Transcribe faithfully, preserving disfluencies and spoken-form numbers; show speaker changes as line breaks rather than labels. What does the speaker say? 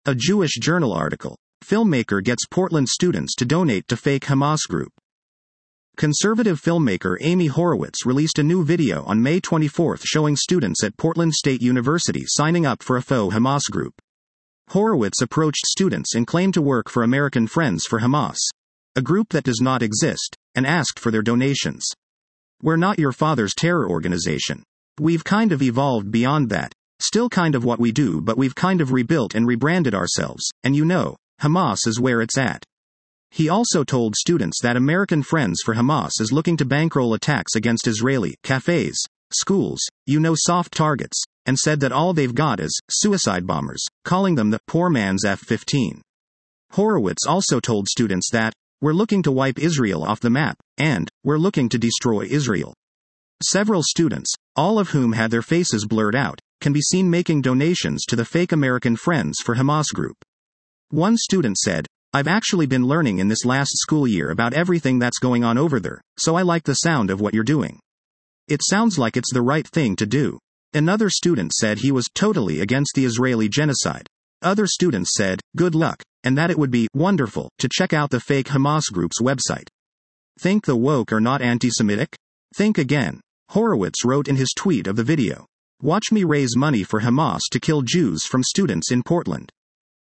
A Jewish Journal article. Filmmaker gets Portland students to donate to fake Hamas group. Conservative filmmaker Amy Horowitz released a new video on May twenty-fourth showing students at Portland State University signing up for a faux Hamas group. Horowitz approached students and claimed to work for American Friends for Hamas, a group that does not exist, and asked for their donations. "We're not your father's terror organization. We've kind of evolved beyond that. Still kind of what we do, but we've kind of rebuilt and rebranded ourselves, and you know, Hamas is where it's at." He also told students that American Friends for Hamas is looking to bankroll attacks against Israeli cafes, schools, you know, soft targets, and said that all they've got is suicide bombers, calling them the poor man's F fifteen. Horowitz also told students that, "We're looking to wipe Israel off the map, and we're looking to destroy Israel." Several students, all of whom had their faces blurred out, can be seen making donations to the fake American Friends for Hamas group. One student said, "I've actually been learning in this last school year about everything that's going on over there, so I like the sound of what you're doing. It sounds like it's the right thing to do." Another student said he was totally against the Israeli genocide. Other students said, "Good luck, and that it would be wonderful to check out the fake Hamas group's website." Think the woke are not anti-Semitic? Think again. Horowitz wrote in his tweet of the video, "Watch me raise money for Hamas to kill Jews from students in Portland."